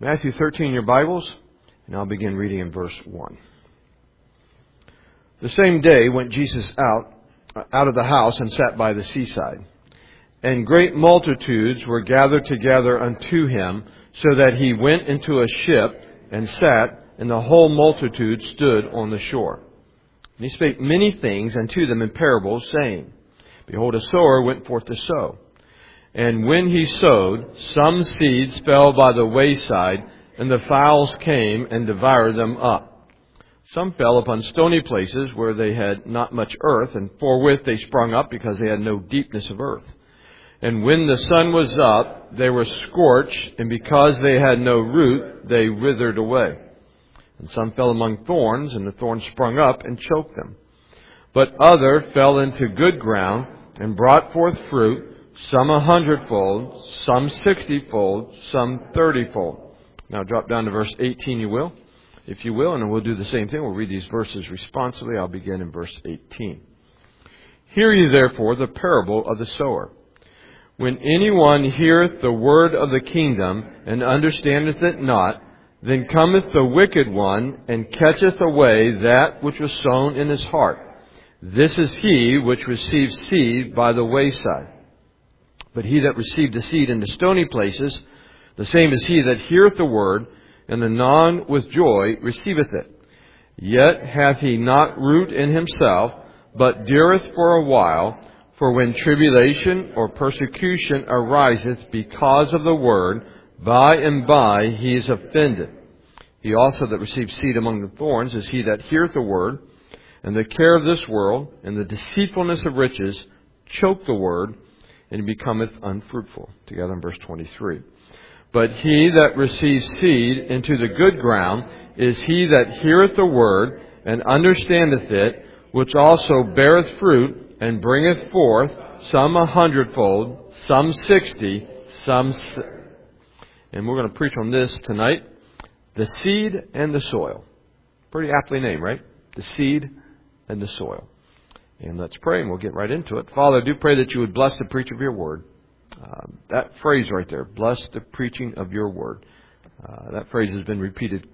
Matthew 13 in your Bibles, and I'll begin reading in verse 1. The same day went Jesus out of the house and sat by the seaside. And great multitudes were gathered together unto him, so that he went into a ship and sat, and the whole multitude stood on the shore. And he spake many things unto them in parables, saying, Behold, a sower went forth to sow. And when he sowed, some seeds fell by the wayside, and the fowls came and devoured them up. Some fell upon stony places where they had not much earth, and forthwith they sprung up because they had no deepness of earth. And when the sun was up, they were scorched, and because they had no root, they withered away. And some fell among thorns, and the thorns sprung up and choked them. But other fell into good ground, and brought forth fruit, some 100-fold, some 60-fold, some 30-fold. Now drop down to verse 18, if you will, and we'll do the same thing. We'll read these verses responsively. I'll begin in verse 18. Hear ye therefore the parable of the sower. When anyone heareth the word of the kingdom, and understandeth it not, then cometh the wicked one, and catcheth away that which was sown in his heart. This is he which received seed by the wayside. But he that received the seed in the stony places, the same is he that heareth the word, and anon with joy receiveth it. Yet hath he not root in himself, but dureth for a while. For when tribulation or persecution ariseth because of the word, by and by he is offended. He also that received seed among the thorns is he that heareth the word, and the care of this world, and the deceitfulness of riches, choke the word, and he becometh unfruitful. Together in verse 23. But he that receives seed into the good ground is he that heareth the word, and understandeth it, which also beareth fruit, and bringeth forth some 100-fold, some 60, some... And we're going to preach on this tonight. The seed and the soil. Pretty aptly named, right? The seed and the soil. And let's pray, and we'll get right into it. Father, I do pray that you would bless the preaching of your word. That phrase right there, bless the preaching of your word. That phrase has been repeated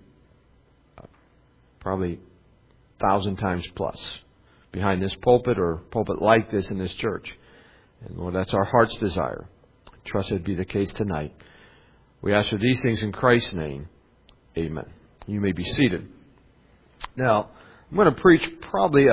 probably 1,000 times plus behind this pulpit or pulpit like this in this church. And Lord, that's our heart's desire. I trust it be the case tonight. We ask for these things in Christ's name. Amen. You may be seated. Now, I'm going to preach probably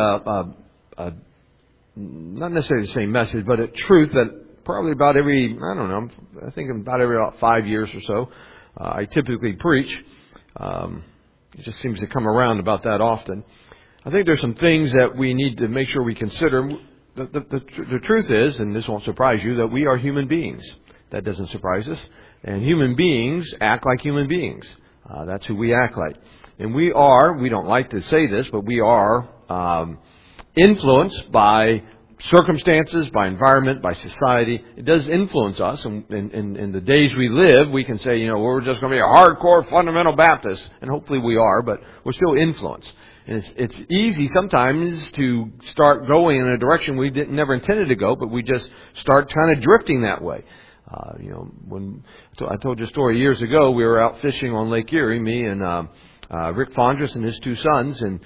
not necessarily the same message, but a truth that probably about every, I think about every 5 years or so, I typically preach. It just seems to come around about that often. I think there's some things that we need to make sure we consider. The truth is, and this won't surprise you, that we are human beings. That doesn't surprise us. And human beings act like human beings. That's who we act like. And we don't like to say this, but we are influenced by circumstances, by environment, by society. It does influence us. And in the days we live, we can say, we're just going to be a hardcore fundamental Baptist. And hopefully we are, but we're still influenced. And it's easy sometimes to start going in a direction we never intended to go, but we just start kind of drifting that way. When I told you a story years ago, we were out fishing on Lake Erie, me and Rick Fondras and his two sons, and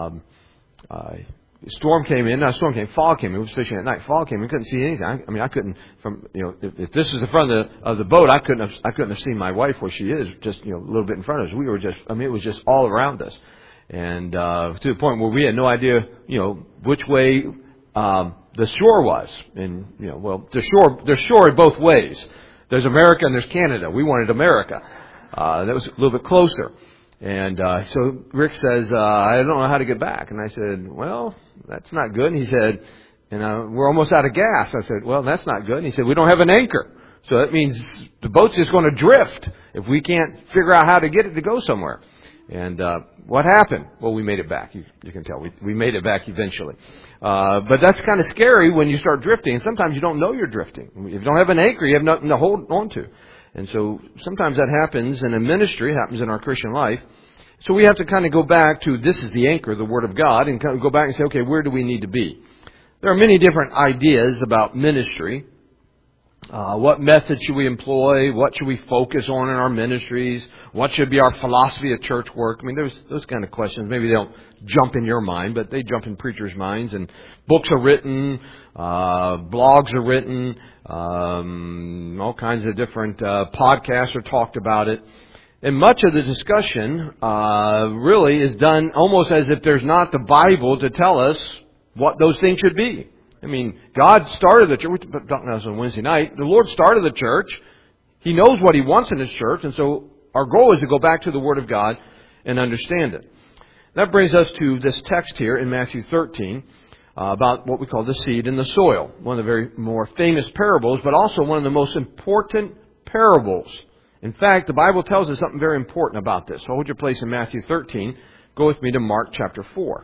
fog came in. We was fishing at night. Fog came in. We couldn't see anything. I couldn't. If this is the front of the boat, I couldn't have seen my wife where she is, just a little bit in front of us. We were just. It was just all around us, and to the point where we had no idea, which way the shore was. And there's shore both ways. There's America and there's Canada. We wanted America. That was a little bit closer. And so Rick says, I don't know how to get back. And I said, well, that's not good. And he said, we're almost out of gas. I said, well, that's not good. And he said, we don't have an anchor. So that means the boat's just going to drift if we can't figure out how to get it to go somewhere. And what happened? Well, we made it back. You can tell. We made it back eventually. But that's kind of scary when you start drifting. And sometimes you don't know you're drifting. If you don't have an anchor, you have nothing to hold on to. And so sometimes that happens in a ministry, happens in our Christian life. So we have to kind of go back to, this is the anchor, the Word of God, and kind of go back and say, okay, where do we need to be? There are many different ideas about ministry. What method should we employ? What should we focus on in our ministries? What should be our philosophy of church work? I mean, there's those kind of questions. Maybe they don't jump in your mind, but they jump in preachers' minds. And books are written, blogs are written, all kinds of different podcasts are talked about it. And much of the discussion really is done almost as if there's not the Bible to tell us what those things should be. I mean, God started the church. We're talking about this on Wednesday night. The Lord started the church. He knows what He wants in His church. And so our goal is to go back to the Word of God and understand it. That brings us to this text here in Matthew 13 about what we call the seed and the soil. One of the very more famous parables, but also one of the most important parables. In fact, the Bible tells us something very important about this. So hold your place in Matthew 13. Go with me to Mark chapter 4.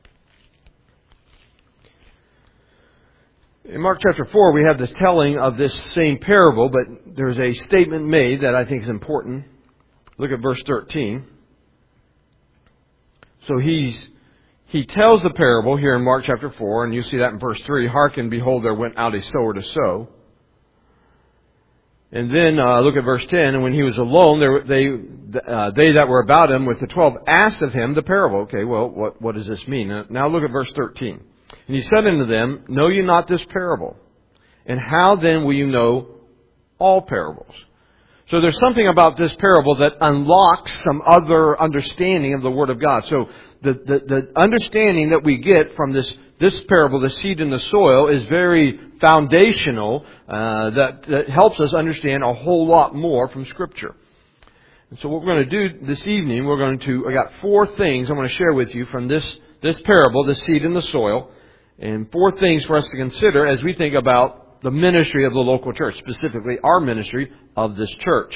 In Mark chapter 4, we have the telling of this same parable, but there's a statement made that I think is important. Look at verse 13. So he tells the parable here in Mark chapter 4, and you see that in verse 3. Hearken, behold, there went out a sower to sow. And then look at verse 10. And when he was alone, they that were about him with the 12 asked of him the parable. Okay, well, what does this mean? Now look at verse 13. And he said unto them, Know ye not this parable? And how then will you know all parables? So there's something about this parable that unlocks some other understanding of the Word of God. So the understanding that we get from this parable, the seed in the soil, is very foundational. That helps us understand a whole lot more from Scripture. And so what we're going to do this evening, I got 4 things I want to share with you from this parable, the seed in the soil. And 4 things for us to consider as we think about the ministry of the local church, specifically our ministry of this church.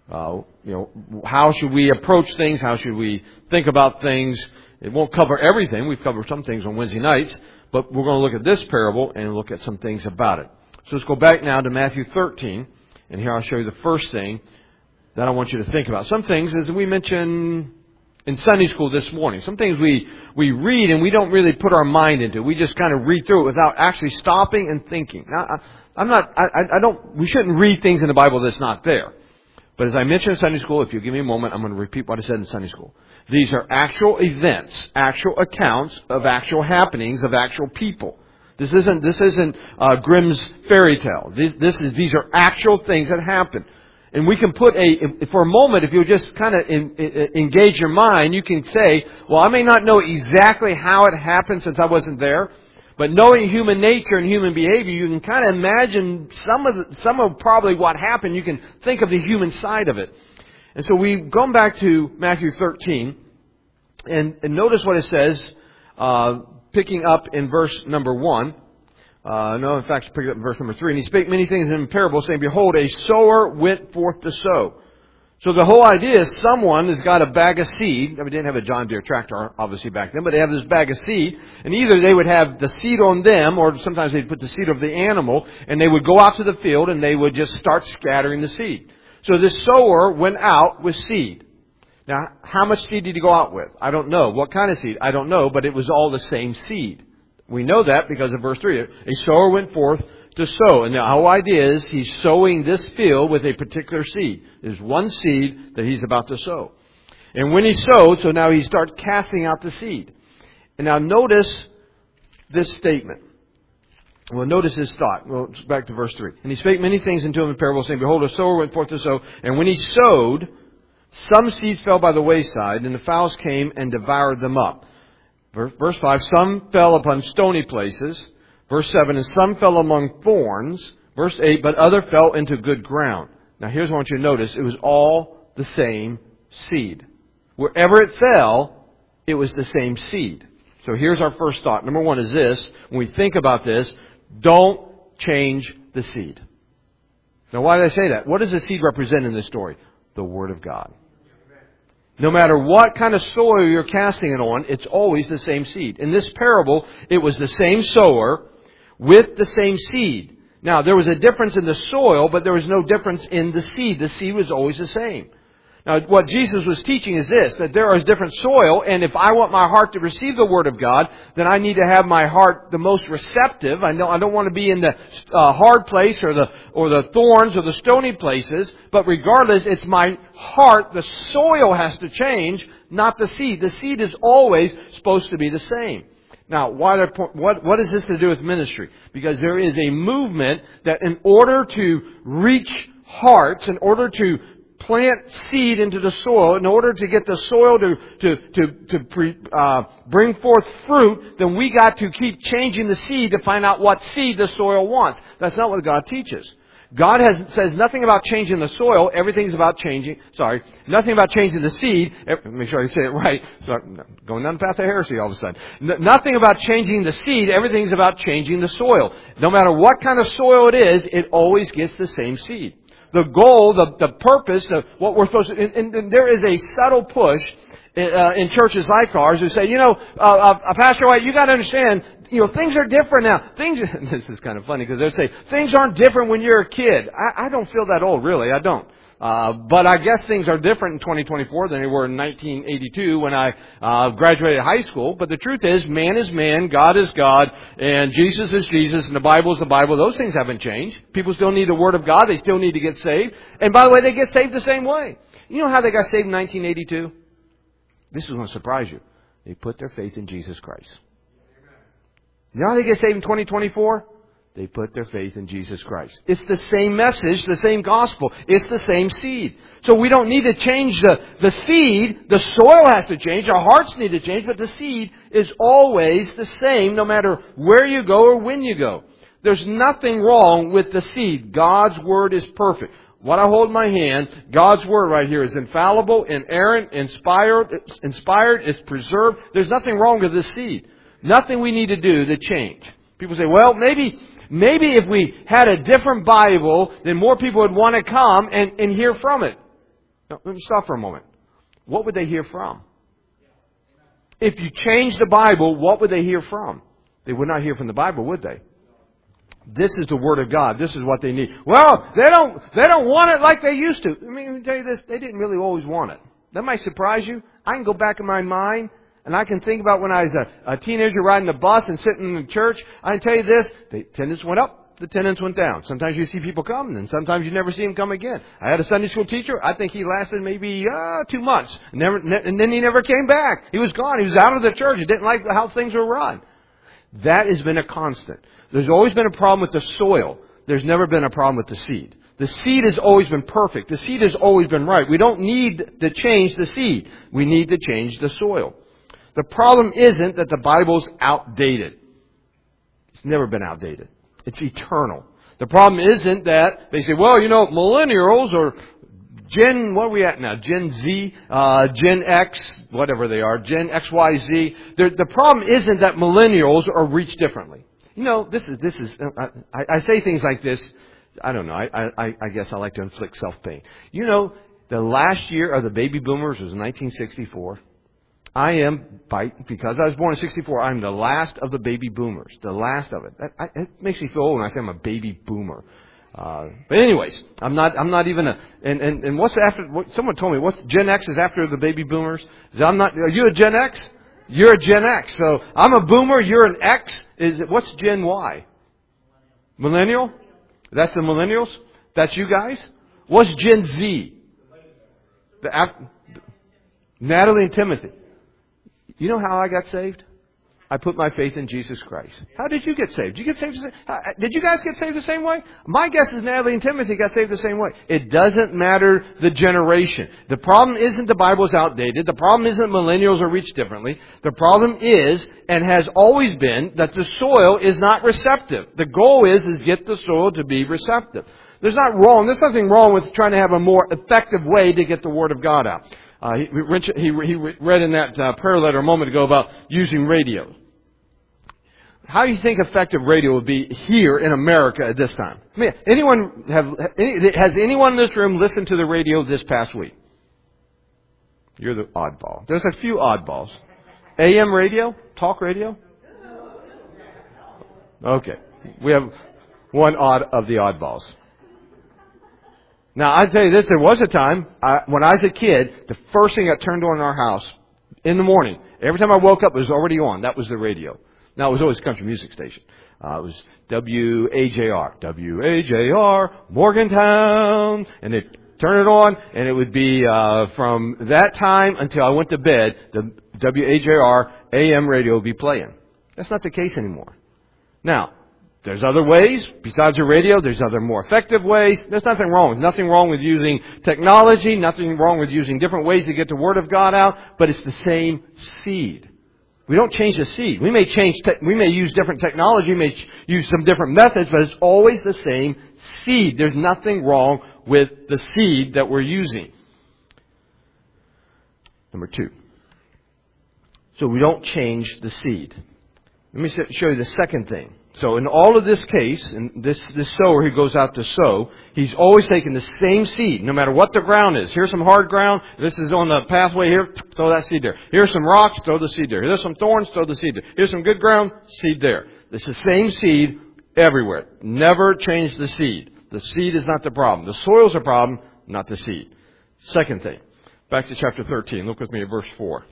How should we approach things? How should we think about things? It won't cover everything. We've covered some things on Wednesday nights, but we're going to look at this parable and look at some things about it. So let's go back now to Matthew 13, and here I'll show you the first thing that I want you to think about. Some things, as we mentioned in Sunday school this morning, some things we read and we don't really put our mind into. We just kind of read through it without actually stopping and thinking. Now, we shouldn't read things in the Bible that's not there. But as I mentioned in Sunday school, if you give me a moment, I'm going to repeat what I said in Sunday school. These are actual events, actual accounts of actual happenings of actual people. This isn't Grimm's fairy tale. These are actual things that happen. And we can put for a moment, if you just kind of engage your mind, you can say, well, I may not know exactly how it happened since I wasn't there, but knowing human nature and human behavior, you can kind of imagine some of probably what happened. You can think of the human side of it. And so we've gone back to Matthew 13, and notice what it says, picking up in verse number 1. In fact, pick it up in verse number 3. And he spake many things in parables, saying, Behold, a sower went forth to sow. So the whole idea is someone has got a bag of seed. We didn't have a John Deere tractor, obviously, back then, but they have this bag of seed. And either they would have the seed on them, or sometimes they'd put the seed of the animal, and they would go out to the field, and they would just start scattering the seed. So this sower went out with seed. Now, how much seed did he go out with? I don't know. What kind of seed? I don't know, but it was all the same seed. We know that because of verse 3. A sower went forth to sow. And the whole idea is he's sowing this field with a particular seed. There's one seed that he's about to sow. And when he sowed, so now he starts casting out the seed. And now notice this statement. Well, notice his thought. Well, back to verse 3. And he spake many things unto him in parables, saying, Behold, a sower went forth to sow. And when he sowed, some seeds fell by the wayside, and the fowls came and devoured them up. Verse 5, some fell upon stony places. Verse 7, and some fell among thorns. Verse 8, but other fell into good ground. Now here's what I want you to notice. It was all the same seed. Wherever it fell, it was the same seed. So here's our first thought. Number 1 is this. When we think about this, don't change the seed. Now why did I say that? What does the seed represent in this story? The Word of God. No matter what kind of soil you're casting it on, it's always the same seed. In this parable, it was the same sower with the same seed. Now, there was a difference in the soil, but there was no difference in the seed. The seed was always the same. Now, what Jesus was teaching is this, that there is different soil, and if I want my heart to receive the Word of God, then I need to have my heart the most receptive. I don't want to be in the hard place or the thorns or the stony places, but regardless, it's my heart. The soil has to change, not the seed. The seed is always supposed to be the same. Now, what is this to do with ministry? Because there is a movement that in order to reach hearts, in order to plant seed into the soil, in order to get the soil to bring forth fruit, then we got to keep changing the seed to find out what seed the soil wants. That's not what God teaches. God says nothing about changing the soil. Everything's about nothing about changing the seed. Make sure I say it right. Sorry, going down the path of heresy all of a sudden. Nothing about changing the seed. Everything's about changing the soil. No matter what kind of soil it is, it always gets the same seed. The goal, the purpose of what we're supposed to, and there is a subtle push in churches like ours who say, Pastor White, you got to understand, things are different now. This is kind of funny because they'll say, things aren't different when you're a kid. I don't feel that old, really. I don't. But I guess things are different in 2024 than they were in 1982 when I graduated high school. But the truth is man, God is God, and Jesus is Jesus, and the Bible is the Bible. Those things haven't changed. People still need the Word of God. They still need to get saved. And by the way, they get saved the same way. You know how they got saved in 1982? This is going to surprise you. They put their faith in Jesus Christ. You know how they get saved in 2024? They put their faith in Jesus Christ. It's the same message, the same gospel. It's the same seed. So we don't need to change the seed. The soil has to change. Our hearts need to change. But the seed is always the same no matter where you go or when you go. There's nothing wrong with the seed. God's Word is perfect. What I hold in my hand, God's Word right here is infallible, inerrant, inspired, it's preserved. There's nothing wrong with this seed. Nothing we need to do to change. People say, well, maybe if we had a different Bible, then more people would want to come and hear from it. Now, let me stop for a moment. What would they hear from? If you change the Bible, what would they hear from? They would not hear from the Bible, would they? This is the Word of God. This is what they need. Well, they don't want it like they used to. I mean, let me tell you this. They didn't really always want it. That might surprise you. I can go back in my mind and I can think about when I was a teenager riding the bus and sitting in the church. I can tell you this. The attendance went up. The attendance went down. Sometimes you see people come and sometimes you never see them come again. I had a Sunday school teacher. I think he lasted maybe 2 months. And then he never came back. He was gone. He was out of the church. He didn't like how things were run. That has been a constant. There's always been a problem with the soil. There's never been a problem with the seed. The seed has always been perfect. The seed has always been right. We don't need to change the seed. We need to change the soil. The problem isn't that the Bible's outdated. It's never been outdated. It's eternal. The problem isn't that they say, well, millennials or what are we at now? Gen Z, Gen X, whatever they are, Gen XYZ. The problem isn't that millennials are reached differently. This is. I say things like this. I don't know. I guess I like to inflict self-pain. The last year of the baby boomers was 1964. Because I was born in 64, I'm the last of the baby boomers. The last of it. It makes me feel old when I say I'm a baby boomer. But anyways, I'm not even and what's after, someone told me, what's Gen X is after the baby boomers? Are you a Gen X? You're a Gen X. So I'm a boomer, you're an X. What's Gen Y? Millennial? That's the millennials? That's you guys? What's Gen Z? Natalie and Timothy. You know how I got saved? I put my faith in Jesus Christ. How did you get saved? Did you get saved? Did you guys get saved the same way? My guess is Natalie and Timothy got saved the same way. It doesn't matter the generation. The problem isn't the Bible's outdated. The problem isn't millennials are reached differently. The problem is, and has always been, that the soil is not receptive. The goal is get the soil to be receptive. There's nothing wrong with trying to have a more effective way to get the Word of God out. He read in that prayer letter a moment ago about using radio. How do you think effective radio would be here in America at this time? I mean, has anyone in this room listened to the radio this past week? You're the oddball. There's a few oddballs. AM radio? Talk radio? Okay. We have one of the oddballs. Now, I tell you this, there was a time, when I was a kid, the first thing that turned on in our house, in the morning, every time I woke up, it was already on. That was the radio. Now, it was always a country music station. It was WAJR, Morgantown, and they'd turn it on, and it would be from that time until I went to bed, the WAJR AM radio would be playing. That's not the case anymore. Now, there's other ways, besides the radio, there's other more effective ways. There's nothing wrong. There's nothing wrong with using technology, nothing wrong with using different ways to get the Word of God out, but it's the same seed. We don't change the seed. We may use different technology, we may use some different methods, but it's always the same seed. There's nothing wrong with the seed that we're using. Number 2. So we don't change the seed. Let me show you the second thing. So in all of this case, and this sower who goes out to sow, he's always taking the same seed, no matter what the ground is. Here's some hard ground. This is on the pathway here. Throw that seed there. Here's some rocks. Throw the seed there. Here's some thorns. Throw the seed there. Here's some good ground. Seed there. It's the same seed everywhere. Never change the seed. The seed is not the problem. The soil's the problem, not the seed. Second thing. Back to chapter 13. Look with me at verse 4.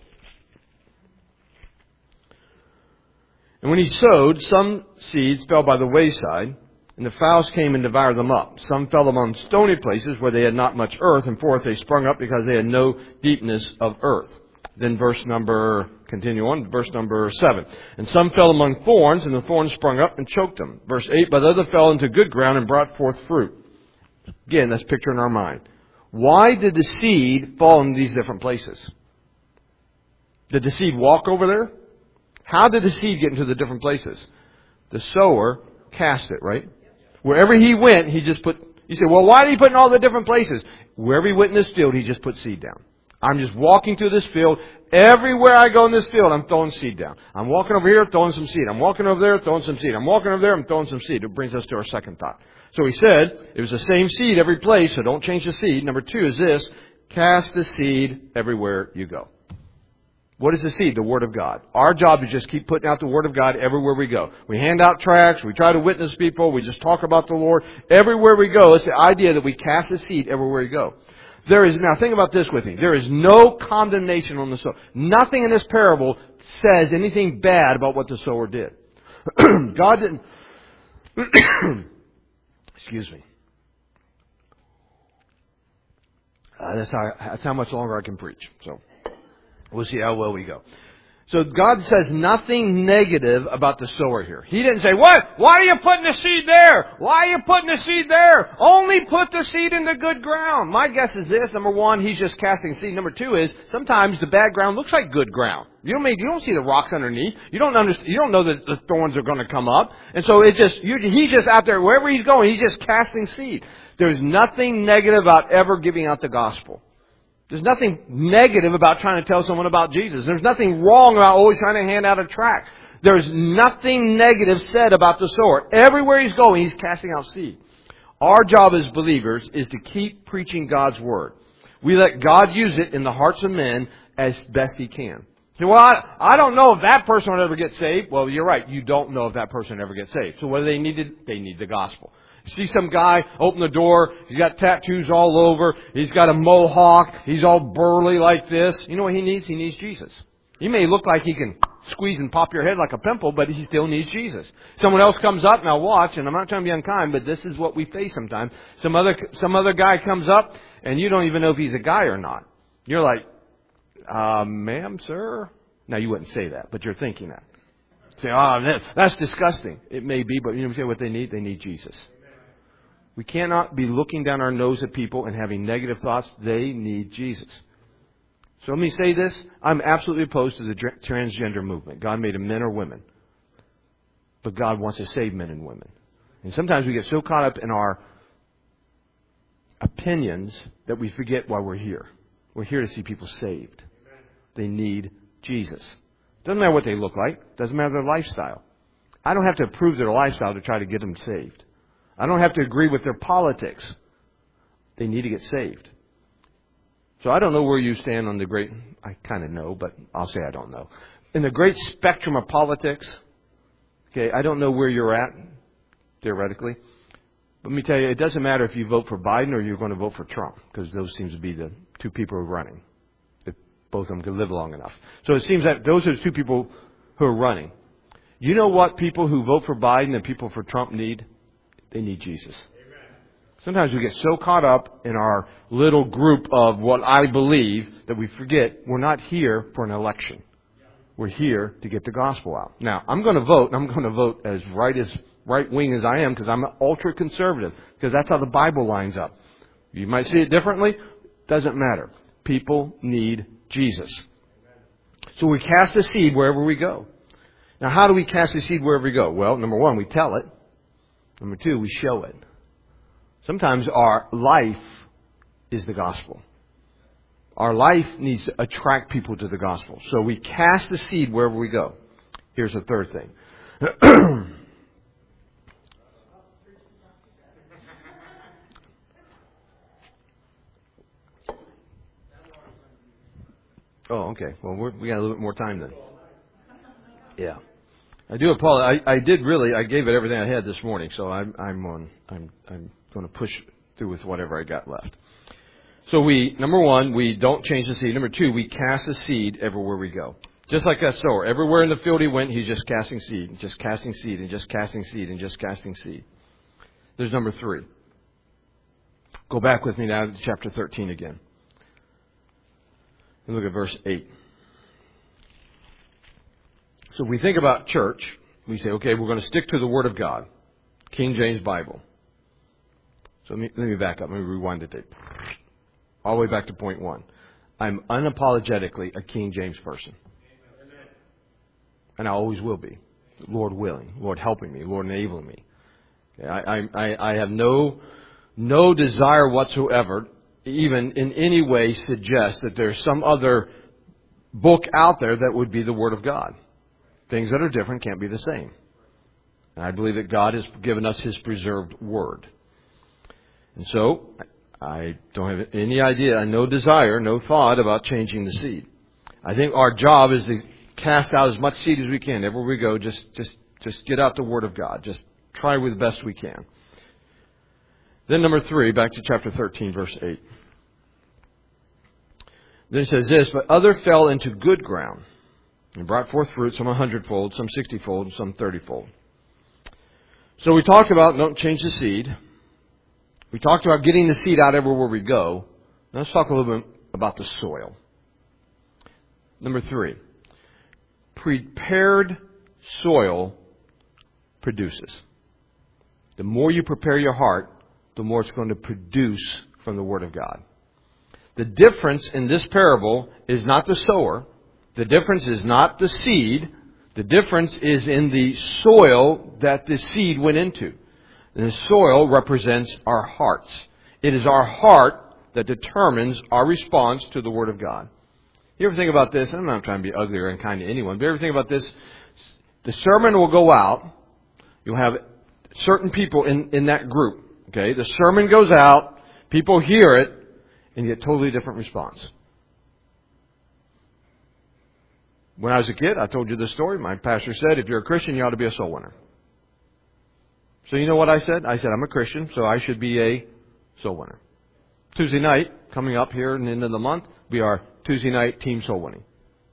And when he sowed, some seeds fell by the wayside, and the fowls came and devoured them up. Some fell among stony places where they had not much earth, and forth they sprung up because they had no deepness of earth. Then verse number 7. And some fell among thorns, and the thorns sprung up and choked them. Verse 8, but other fell into good ground and brought forth fruit. Again, that's picture in our mind. Why did the seed fall in these different places? Did the seed walk over there? How did the seed get into the different places? The sower cast it, right? Wherever he went, he just put... You say, well, why did he put in all the different places? Wherever he went in this field, he just put seed down. I'm just walking through this field. Everywhere I go in this field, I'm throwing seed down. I'm walking over here, throwing some seed. I'm walking over there, throwing some seed. I'm walking over there, I'm throwing some seed. It brings us to our second thought. So he said, it was the same seed every place, so don't change the seed. Number 2 is this, cast the seed everywhere you go. What is the seed? The Word of God. Our job is just keep putting out the Word of God everywhere we go. We hand out tracts. We try to witness people. We just talk about the Lord. Everywhere we go, it's the idea that we cast the seed everywhere we go. Now think about this with me. There is no condemnation on the sower. Nothing in this parable says anything bad about what the sower did. God didn't... Excuse me. That's how much longer I can preach. So... we'll see how well we go. So God says nothing negative about the sower here. He didn't say, what? Why are you putting the seed there? Why are you putting the seed there? Only put the seed in the good ground. My guess is this. Number 1, he's just casting seed. Number 2 is sometimes the bad ground looks like good ground. You don't see the rocks underneath. You don't know that the thorns are going to come up. And so he's just out there, wherever he's going, he's just casting seed. There's nothing negative about ever giving out the gospel. There's nothing negative about trying to tell someone about Jesus. There's nothing wrong about always trying to hand out a tract. There's nothing negative said about the sower. Everywhere he's going, he's casting out seed. Our job as believers is to keep preaching God's Word. We let God use it in the hearts of men as best He can. Well, I don't know if that person will ever get saved. Well, you're right. You don't know if that person ever gets saved. So what do they need? They need the gospel. You see some guy open the door, he's got tattoos all over, he's got a mohawk, he's all burly like this. You know what he needs? He needs Jesus. He may look like he can squeeze and pop your head like a pimple, but he still needs Jesus. Someone else comes up, now watch, and I'm not trying to be unkind, but this is what we face sometimes. Some other guy comes up, and you don't even know if he's a guy or not. You're like, ma'am, sir? Now, you wouldn't say that, but you're thinking that. Say, that's disgusting. It may be, but you know what they need? They need Jesus. We cannot be looking down our nose at people and having negative thoughts. They need Jesus. So let me say this. I'm absolutely opposed to the transgender movement. God made them men or women. But God wants to save men and women. And sometimes we get so caught up in our opinions that we forget why we're here. We're here to see people saved. They need Jesus. Doesn't matter what they look like. Doesn't matter their lifestyle. I don't have to approve their lifestyle to try to get them saved. I don't have to agree with their politics. They need to get saved. So I don't know where you stand on the great... I kind of know, but I'll say I don't know. In the great spectrum of politics, okay, I don't know where you're at, theoretically. Let me tell you, it doesn't matter if you vote for Biden or you're going to vote for Trump, because those seems to be the two people who are running, if both of them can live long enough. So it seems that those are the two people who are running. You know what people who vote for Biden and people for Trump need? They need Jesus. Sometimes we get so caught up in our little group of what I believe that we forget we're not here for an election. We're here to get the gospel out. Now, I'm going to vote, and I'm going to vote as right-wing as I am, because I'm ultra-conservative, because that's how the Bible lines up. You might see it differently. Doesn't matter. People need Jesus. So we cast the seed wherever we go. Now, how do we cast the seed wherever we go? Well, number one, we tell it. Number two, we show it. Sometimes our life is the gospel. Our life needs to attract people to the gospel. So we cast the seed wherever we go. Here's the third thing. Oh, okay. Well, we got a little bit more time then. Yeah. I do apologize. I gave it everything I had this morning, so I'm going to push through with whatever I got left. So number one, we don't change the seed. Number two, we cast the seed everywhere we go. Just like that sower. Everywhere in the field he went, he's just casting seed, just casting seed, and just casting seed, and just casting seed. There's number three. Go back with me now to chapter 13 again. And look at verse 8. So if we think about church, we say, okay, we're going to stick to the Word of God. King James Bible. So let me back up. Let me rewind it. All the way back to point one. I'm unapologetically a King James person. And I always will be. Lord willing. Lord helping me. Lord enabling me. Okay, I have no desire whatsoever, even in any way, suggest that there's some other book out there that would be the Word of God. Things that are different can't be the same. And I believe that God has given us His preserved Word. And so, I don't have any idea, no desire, no thought about changing the seed. I think our job is to cast out as much seed as we can. Everywhere we go, just get out the Word of God. Just try with the best we can. Then number 3, back to chapter 13, verse 8. Then it says this, but other fell into good ground and brought forth fruit, some 100-fold, some 60-fold, and some 30-fold. So we talked about don't change the seed. We talked about getting the seed out everywhere we go. Now let's talk a little bit about the soil. Number 3, prepared soil produces. The more you prepare your heart, the more it's going to produce from the Word of God. The difference in this parable is not the sower. The difference is not the seed. The difference is in the soil that the seed went into. And the soil represents our hearts. It is our heart that determines our response to the Word of God. You ever think about this? I'm not trying to be ugly or unkind to anyone, but you ever think about this? The sermon will go out. You'll have certain people in that group. Okay, the sermon goes out. People hear it, and you get a totally different response. When I was a kid, I told you this story. My pastor said, if you're a Christian, you ought to be a soul winner. So you know what I said? I said, I'm a Christian, so I should be a soul winner. Tuesday night, coming up here in the end of the month, be our Tuesday night team soul winning.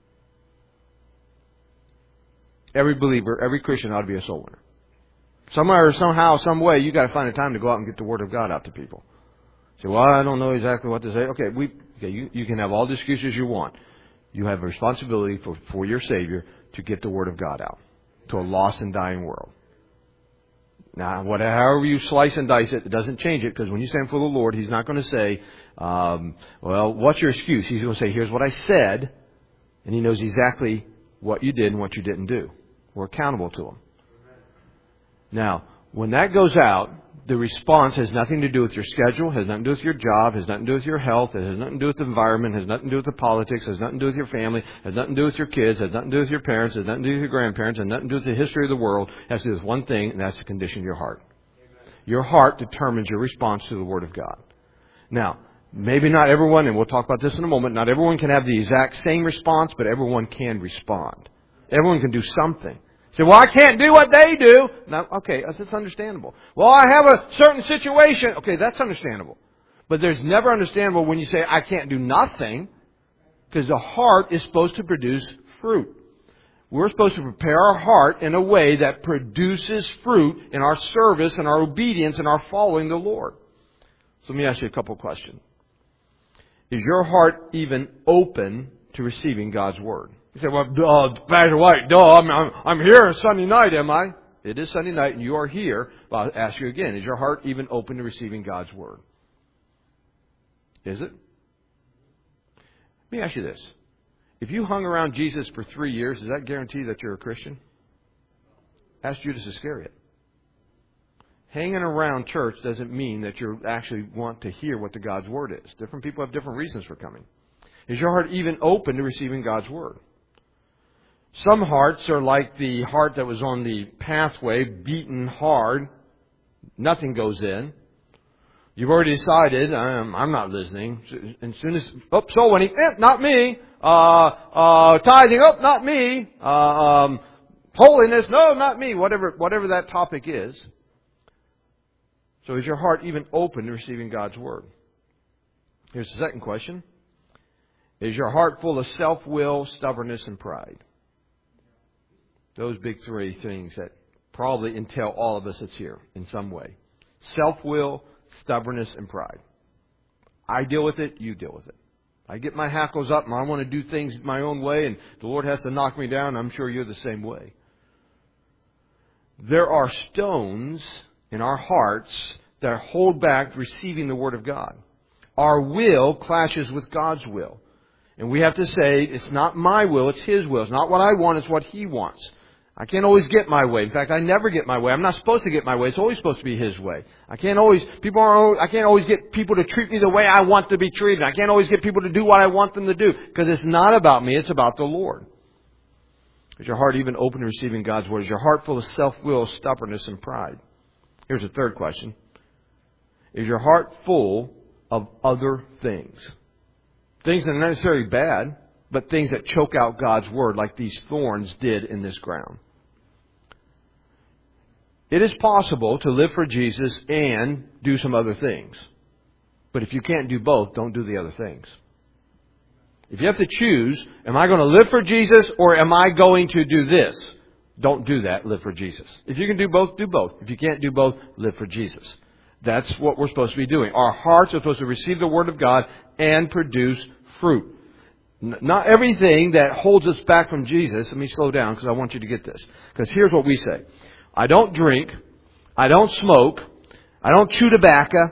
Every believer, every Christian ought to be a soul winner. Somewhere, somehow, some way, you got to find a time to go out and get the Word of God out to people. Say, well, I don't know exactly what to say. Okay, you can have all the excuses you want. You have a responsibility for your Savior to get the Word of God out to a lost and dying world. Now, however you slice and dice it, it doesn't change it, because when you stand for the Lord, He's not going to say, well, what's your excuse? He's going to say, here's what I said, and He knows exactly what you did and what you didn't do. We're accountable to Him. Now, when that goes out, the response has nothing to do with your schedule, has nothing to do with your job, has nothing to do with your health, it has nothing to do with the environment, has nothing to do with the politics, has nothing to do with your family, has nothing to do with your kids, has nothing to do with your parents, has nothing to do with your grandparents, has nothing to do with the history of the world. It has to do with one thing, and that's the condition of your heart. Amen. Your heart determines your response to the Word of God. Now, maybe not everyone, and we'll talk about this in a moment, not everyone can have the exact same response, but everyone can respond. Everyone can do something. Say, well, I can't do what they do. No, okay, that's understandable. Well, I have a certain situation. Okay, that's understandable. But there's never understandable when you say, I can't do nothing, because the heart is supposed to produce fruit. We're supposed to prepare our heart in a way that produces fruit in our service and our obedience and our following the Lord. So let me ask you a couple of questions. Is your heart even open to receiving God's Word? You say, well, Pastor White, I'm here Sunday night, am I? It is Sunday night and you are here. But I'll ask you again, is your heart even open to receiving God's Word? Is it? Let me ask you this. If you hung around Jesus for 3 years, does that guarantee that you're a Christian? Ask Judas Iscariot. Hanging around church doesn't mean that you actually want to hear what the God's Word is. Different people have different reasons for coming. Is your heart even open to receiving God's Word? Some hearts are like the heart that was on the pathway, beaten hard. Nothing goes in. You've already decided, I'm not listening. And as soon as, soul winning, not me. Tithing, not me. Holiness, no, not me. Whatever that topic is. So is your heart even open to receiving God's Word? Here's the second question. Is your heart full of self-will, stubbornness, and pride? Those big three things that probably entail all of us that's here in some way. Self-will, stubbornness, and pride. I deal with it, you deal with it. I get my hackles up and I want to do things my own way and the Lord has to knock me down. I'm sure you're the same way. There are stones in our hearts that hold back receiving the Word of God. Our will clashes with God's will. And we have to say, it's not my will, it's His will. It's not what I want, it's what He wants. I can't always get my way. In fact, I never get my way. I'm not supposed to get my way. It's always supposed to be His way. I can't always get people to treat me the way I want to be treated. I can't always get people to do what I want them to do. Because it's not about me, it's about the Lord. Is your heart even open to receiving God's Word? Is your heart full of self-will, stubbornness, and pride? Here's a third question. Is your heart full of other things? Things that are not necessarily bad, but things that choke out God's Word like these thorns did in this ground. It is possible to live for Jesus and do some other things. But if you can't do both, don't do the other things. If you have to choose, am I going to live for Jesus or am I going to do this? Don't do that. Live for Jesus. If you can do both, do both. If you can't do both, live for Jesus. That's what we're supposed to be doing. Our hearts are supposed to receive the Word of God and produce fruit. Not everything that holds us back from Jesus. Let me slow down because I want you to get this. Because here's what we say. I don't drink. I don't smoke. I don't chew tobacco.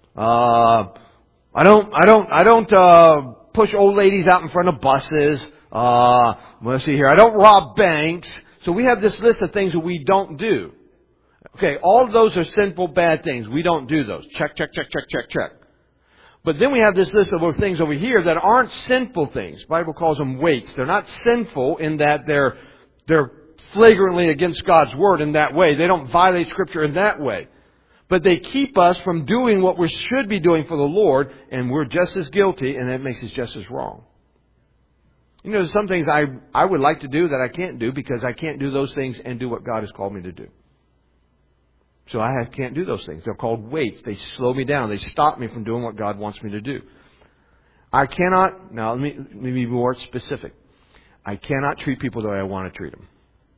I don't push old ladies out in front of buses. Let's see here. I don't rob banks. So we have this list of things that we don't do. Okay, all of those are sinful, bad things. We don't do those. Check, check, check, check, check, check. But then we have this list of things over here that aren't sinful things. The Bible calls them weights. They're not sinful in that they're flagrantly against God's Word in that way. They don't violate Scripture in that way. But they keep us from doing what we should be doing for the Lord, and we're just as guilty, and that makes us just as wrong. You know, there's some things I would like to do that I can't do because I can't do those things and do what God has called me to do. So I can't do those things. They're called weights. They slow me down. They stop me from doing what God wants me to do. I cannot, now let me be more specific. I cannot treat people the way I want to treat them.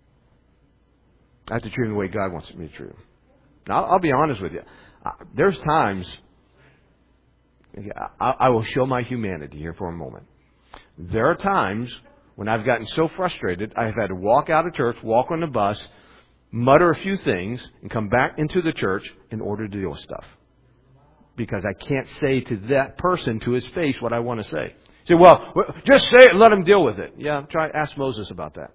I have to treat them the way God wants me to treat them. Now, I'll be honest with you. There's times, I will show my humanity here for a moment. There are times when I've gotten so frustrated, I've had to walk out of church, walk on the bus, mutter a few things, and come back into the church in order to deal with stuff. Because I can't say to that person to his face what I want to say. Say, well, just say it and let him deal with it. Yeah, ask Moses about that.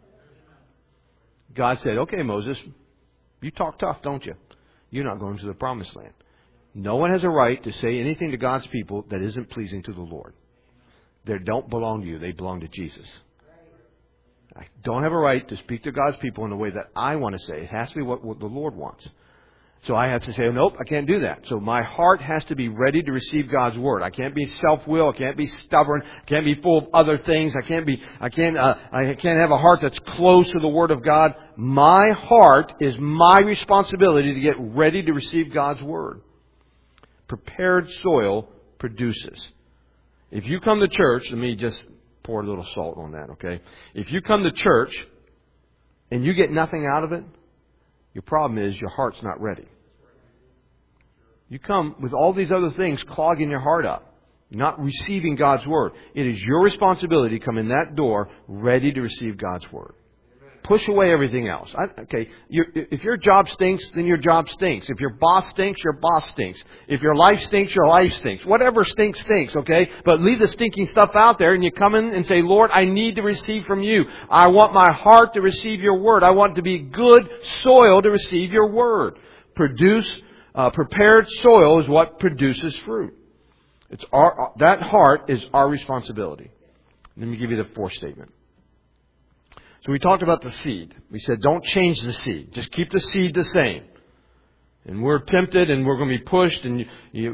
God said, okay, Moses, you talk tough, don't you? You're not going to the promised land. No one has a right to say anything to God's people that isn't pleasing to the Lord. They don't belong to you. They belong to Jesus. I don't have a right to speak to God's people in the way that I want to say. It has to be what the Lord wants. So I have to say, nope, I can't do that. So my heart has to be ready to receive God's Word. I can't be self-willed. I can't be stubborn. I can't be full of other things. I can't have a heart that's close to the Word of God. My heart is my responsibility to get ready to receive God's Word. Prepared soil produces. If you come to church, let me just pour a little salt on that, okay? If you come to church and you get nothing out of it, your problem is your heart's not ready. You come with all these other things clogging your heart up, not receiving God's Word. It is your responsibility to come in that door ready to receive God's Word. Push away everything else. If your job stinks, then your job stinks. If your boss stinks, your boss stinks. If your life stinks, your life stinks. Whatever stinks, stinks, okay? But leave the stinking stuff out there and you come in and say, Lord, I need to receive from you. I want my heart to receive your Word. I want to be good soil to receive your Word. Prepared soil is what produces fruit. That heart is our responsibility. Let me give you the fourth statement. So we talked about the seed. We said, don't change the seed. Just keep the seed the same. And we're tempted and we're going to be pushed and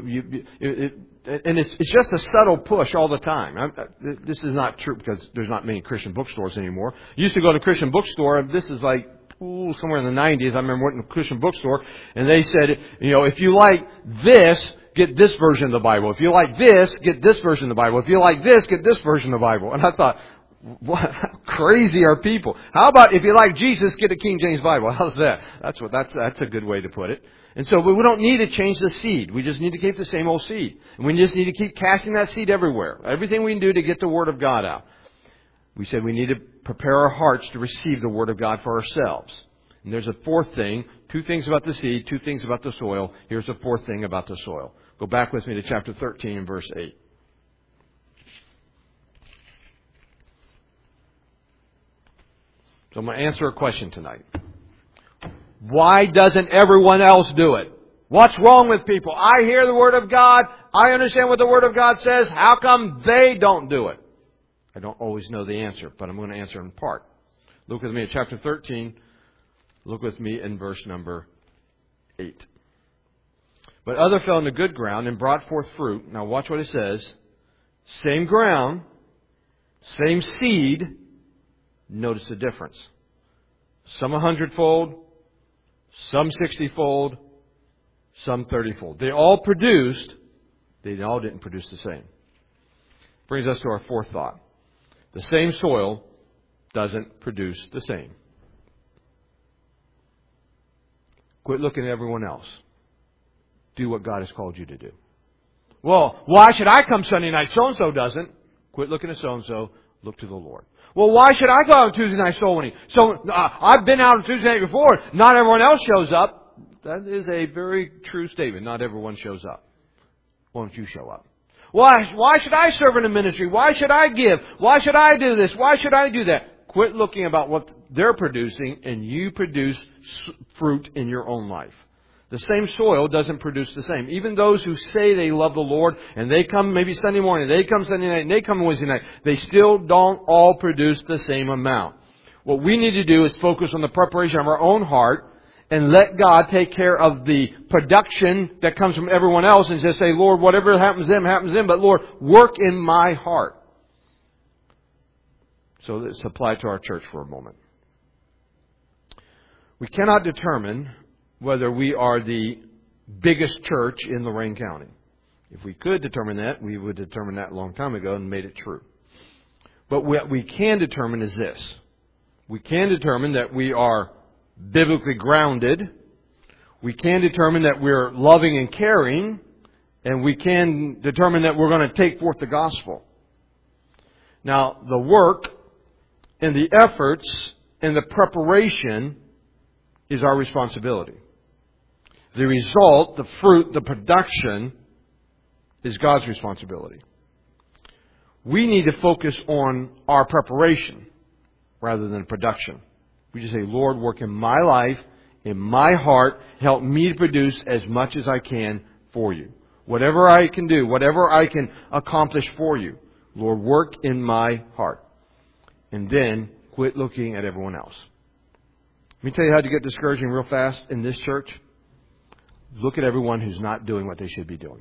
it's just a subtle push all the time. This is not true because there's not many Christian bookstores anymore. I used to go to a Christian bookstore. This is like somewhere in the 90s. I remember working in a Christian bookstore and they said, if you like this, get this version of the Bible. If you like this, get this version of the Bible. If you like this, get this version of the Bible. And I thought, what how crazy are people? How about if you like Jesus, get a King James Bible? How's that? That's a good way to put it. And so we don't need to change the seed. We just need to keep the same old seed. And we just need to keep casting that seed everywhere. Everything we can do to get the Word of God out. We said we need to prepare our hearts to receive the Word of God for ourselves. And there's a fourth thing. 2 things about the seed, 2 things about the soil. Here's the fourth thing about the soil. Go back with me to chapter 13 and verse 8. So I'm going to answer a question tonight. Why doesn't everyone else do it? What's wrong with people? I hear the Word of God. I understand what the Word of God says. How come they don't do it? I don't always know the answer, but I'm going to answer in part. Look with me at chapter 13. Look with me in verse number 8. But other fell into good ground and brought forth fruit. Now watch what it says. Same ground, same seed. Notice the difference. Some 100-fold, some 60-fold, some 30-fold. They all produced, they all didn't produce the same. Brings us to our fourth thought. The same soil doesn't produce the same. Quit looking at everyone else. Do what God has called you to do. Well, why should I come Sunday night? So-and-so doesn't. Quit looking at so-and-so. Look to the Lord. Well, why should I go out on Tuesday night soul winning? So I've been out on Tuesday night before. Not everyone else shows up. That is a very true statement. Not everyone shows up. Why don't you show up? Why should I serve in a ministry? Why should I give? Why should I do this? Why should I do that? Quit looking about what they're producing and you produce fruit in your own life. The same soil doesn't produce the same. Even those who say they love the Lord and they come maybe Sunday morning, they come Sunday night, and they come Wednesday night, they still don't all produce the same amount. What we need to do is focus on the preparation of our own heart and let God take care of the production that comes from everyone else and just say, Lord, whatever happens to them, happens to them, but Lord, work in my heart. So let's apply it to our church for a moment. We cannot determine whether we are the biggest church in Lorain County. If we could determine that, we would determine that a long time ago and made it true. But what we can determine is this. We can determine that we are biblically grounded. We can determine that we're loving and caring. And we can determine that we're going to take forth the gospel. Now, the work and the efforts and the preparation is our responsibility. The result, the fruit, the production is God's responsibility. We need to focus on our preparation rather than production. We just say, Lord, work in my life, in my heart, help me to produce as much as I can for you. Whatever I can do, whatever I can accomplish for you, Lord, work in my heart. And then quit looking at everyone else. Let me tell you how to get discouraging real fast in this church. look at everyone who's not doing what they should be doing.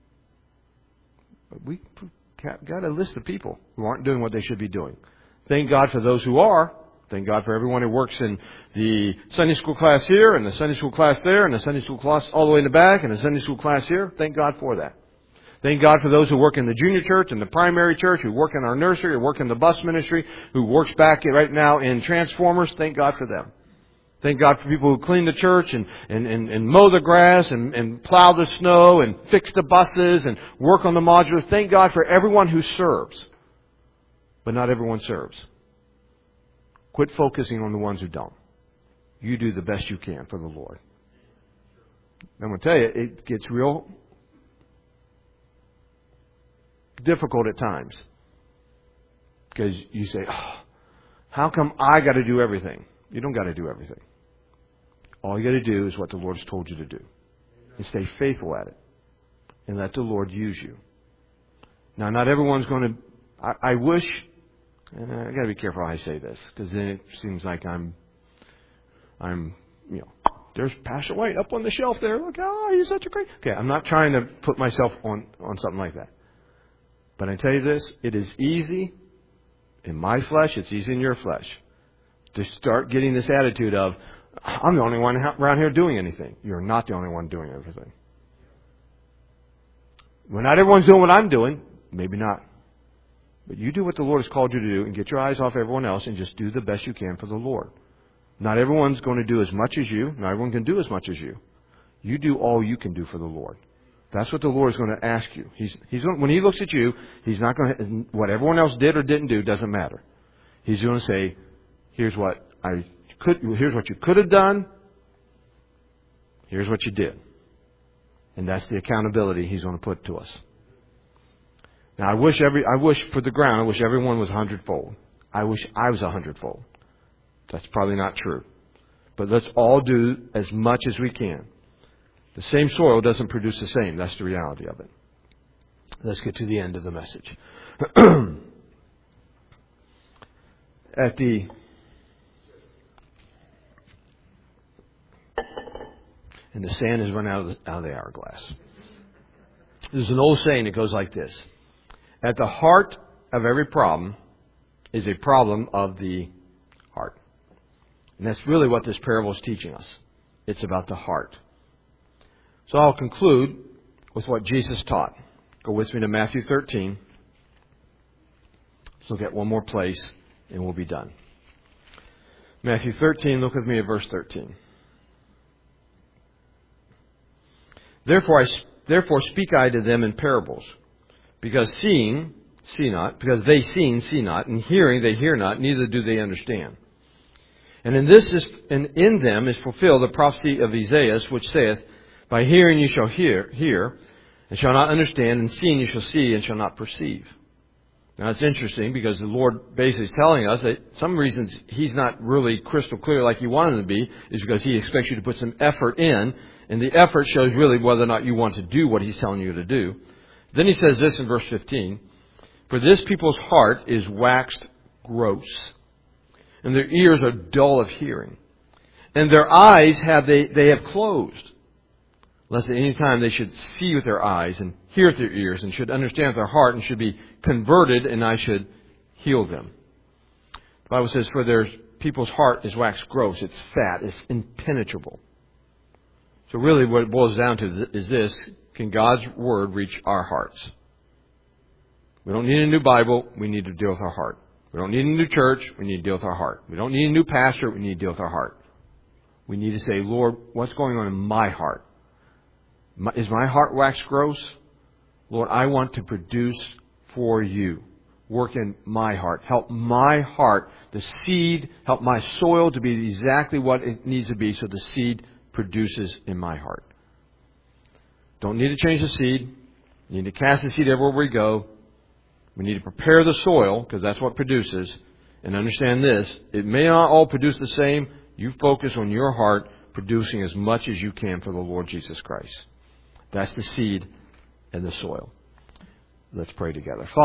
But we got a list of people who aren't doing what they should be doing. Thank God for those who are. Thank God for everyone who works in the Sunday school class here, and the Sunday school class there, and the Sunday school class all the way in the back, and the Sunday school class here. Thank God for that. Thank God for those who work in the junior church and the primary church, who work in our nursery, who work in the bus ministry, who works back right now in Transformers. Thank God for them. Thank God for people who clean the church and mow the grass and plow the snow and fix the buses and work on the modular. Thank God for everyone who serves. But not everyone serves. Quit focusing on the ones who don't. You do the best you can for the Lord. I'm going to tell you, it gets real difficult at times. Because you say, how come I got to do everything? You don't got to do everything. All you got to do is what the Lord has told you to do. And stay faithful at it. And let the Lord use you. Now, not everyone's going to... I wish... And I got to be careful how I say this. Because then it seems like I'm... There's Pastor White up on the shelf there. Look, he's such a great... Okay, I'm not trying to put myself on something like that. But I tell you this, it is easy in my flesh, it's easy in your flesh, to start getting this attitude of, I'm the only one around here doing anything. You're not the only one doing everything. Well, not everyone's doing what I'm doing. Maybe not. But you do what the Lord has called you to do and get your eyes off everyone else and just do the best you can for the Lord. Not everyone's going to do as much as you. Not everyone can do as much as you. You do all you can do for the Lord. That's what the Lord is going to ask you. When He looks at you, He's not going to... What everyone else did or didn't do doesn't matter. He's going to say, here's what you could have done. Here's what you did. And that's the accountability He's going to put to us. Now, I wish for the ground, I wish everyone was 100-fold. I wish I was 100-fold. That's probably not true. But let's all do as much as we can. The same soil doesn't produce the same. That's the reality of it. Let's get to the end of the message. And the sand has run out of the hourglass. There's an old saying that goes like this. At the heart of every problem is a problem of the heart. And that's really what this parable is teaching us. It's about the heart. So I'll conclude with what Jesus taught. Go with me to Matthew 13. Let's look at one more place and we'll be done. Matthew 13, look with me at verse 13. Therefore speak I to them in parables, because seeing, see not, because they seeing, see not, and hearing, they hear not, neither do they understand. And in them is fulfilled the prophecy of Isaiah, which saith, by hearing you shall hear, and shall not understand, and seeing you shall see, and shall not perceive. Now it's interesting because the Lord basically is telling us that some reasons He's not really crystal clear like He wanted to be is because He expects you to put some effort in, and the effort shows really whether or not you want to do what He's telling you to do. Then He says this in verse 15, for this people's heart is waxed gross, and their ears are dull of hearing, and their eyes they have closed, lest at any time they should see with their eyes and hear with their ears and should understand with their heart and should be converted and I should heal them. The Bible says, for their people's heart is waxed gross. It's fat. It's impenetrable. So really what it boils down to is this. Can God's Word reach our hearts? We don't need a new Bible. We need to deal with our heart. We don't need a new church. We need to deal with our heart. We don't need a new pastor. We need to deal with our heart. We need to say, Lord, what's going on in my heart? Is my heart waxed gross? Lord, I want to produce for you. Work in my heart. Help my heart, the seed, help my soil to be exactly what it needs to be so the seed produces in my heart. Don't need to change the seed. We need to cast the seed everywhere we go. We need to prepare the soil because that's what produces. And understand this, it may not all produce the same. You focus on your heart producing as much as you can for the Lord Jesus Christ. That's the seed and the soil. Let's pray together.